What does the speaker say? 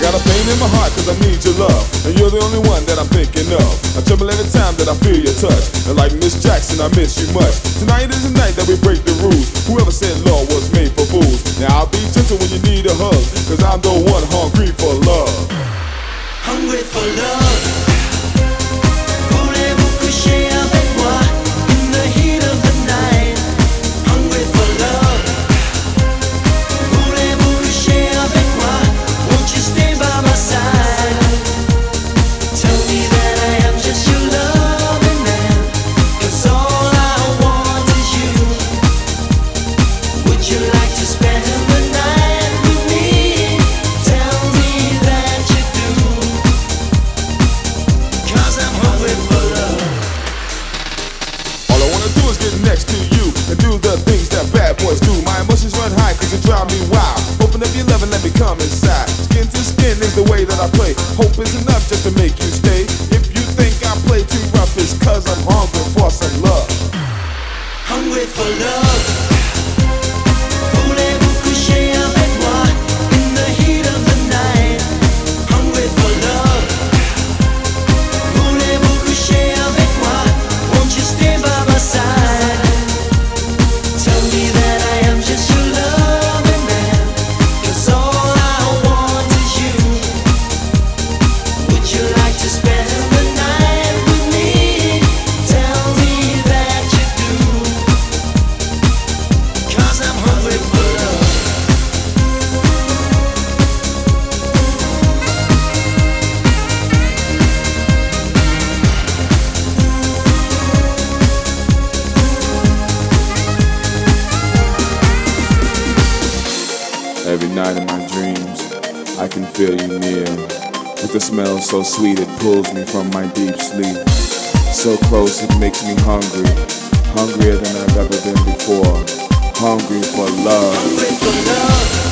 got a pain in my heart cause I need your love, and you're the only one that I'm thinking of. I tremble every time that I feel your touch, and like Miss Jackson I miss you much. Tonight is the night that we break the rules. Whoever said law was made for fools. Now I'll be gentle when you need a hug, cause I'm the one hungry for love. Hungry for love. Voulez-vous coucher avec moi in the heat of the night? Hungry for love. Voulez-vous coucher avec moi? Won't you stay by my side? Tell me that I am just your loving man, 'cause all I want is you. Would you like to spend the night with me? Tell me that you do, 'cause I'm hungry for love. All I wanna do is get next to you and do the things that bad boys do. My emotions run high cause you drive me wild. Open up your love and let me come inside. Skin to skin is the way that I play. Hope is enough just to make you stay. If you think I play too rough, it's cause I'm hungry for some love. Hungry for love. Voulez-vous coucher avec moi in the heat of the night? Hungry for love. Voulez-vous coucher avec moi? Won't you stay by my side? Tell me that I am just your loving man, 'cause all I want is you. Would you like to spend the night with me? Tell me that you do, 'cause I'm hungry for love. Every night in my dreams, I can feel you near. With the smell so sweet, it pulls me from my deep sleep. So close, it makes me hungry. Hungrier than I've ever been before. Hungry for love. Hungry for love.